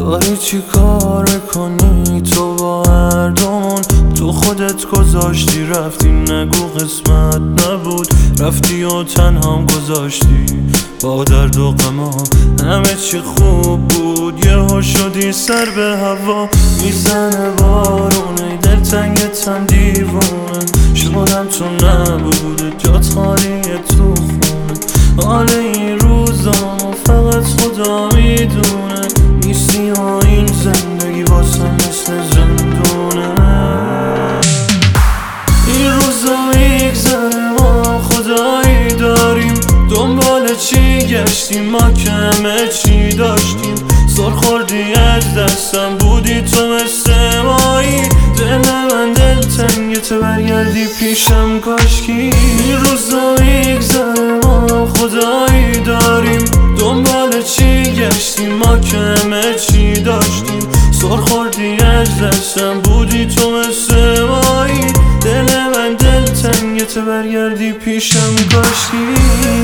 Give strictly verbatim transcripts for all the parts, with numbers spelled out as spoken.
داری چی کار میکنی تو با هردومون؟ تو خودت گذاشتی رفتی، نگو قسمت نبود، رفتی و تنهام گذاشتی با درد و غمام. همه چی خوب بود یهو شدی سر به هوا، میزنه بارونه دلتنگتم دیوونه، شدم تو نبوده جات خالیه تو خونه. حال این روزامو فقط خدا میدونه، نیستی و این زندگی واسه مثل زندونه. این روزا میگذره ما خدایی داریم، دنبال چی گشتیم ما که همه چی داشتیم. سر خوردی از دستم بودی تو مثل مایی، دل من دل تنگت برگردی پیشم کاشکی. این روزا میگذره ما خدایی داریم، دنبال چی گشتیم ما که همه چی داشتیم. سر خوردی از دستم بودی تو مثل مایی، دل من دل تنگت برگردی پیشم کاشکی.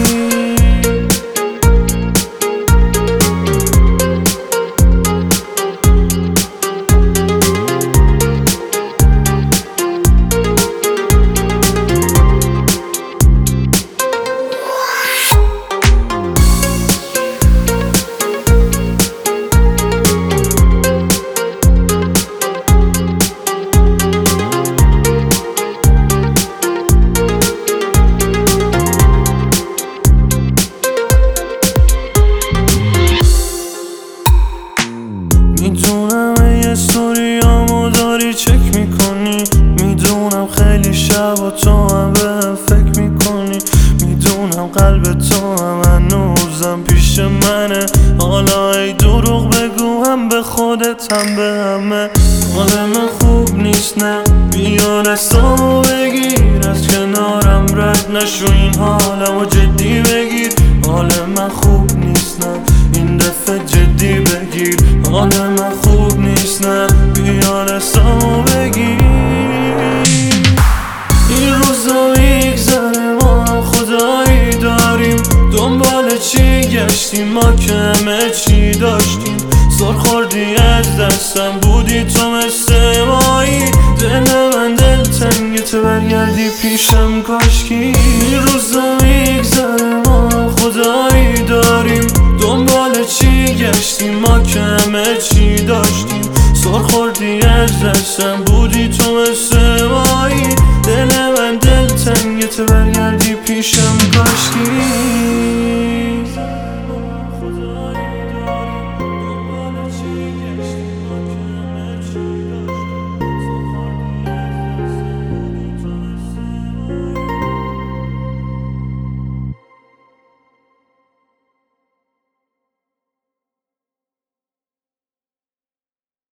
میدونم ای استوریامو داری چک میکنی، میدونم خیلی شب و تو هم به هم فکر میکنی، میدونم قلب تو هم هنوزم پیش منه. حالا ای دروغ بگو هم به خودت هم به همه، حال من خوب نیست نه بیا دستامو بگیر، از کنارم رد نشو این حالمو جدی بگیر. حال من خوب نیست نه این دفعه جدی بگیر، حال من خوب نیست نه بیا دستامو بگیر. این روزا میگذره ما خدایی داریم، دنبال چی گشتیم ما که همه چی داشتیم. سر خوردی از دستم بودی تو مثل مایی، دل من دل تنگت برگردی پیشم کاشکی. این روزا میگذره ما خدایی داریم، دنبال چی گشتیم ما که همه چی داشتیم. سر خوردی از دستم بودی تو مثل مایی، دل من دل تنگت برگردی پیشم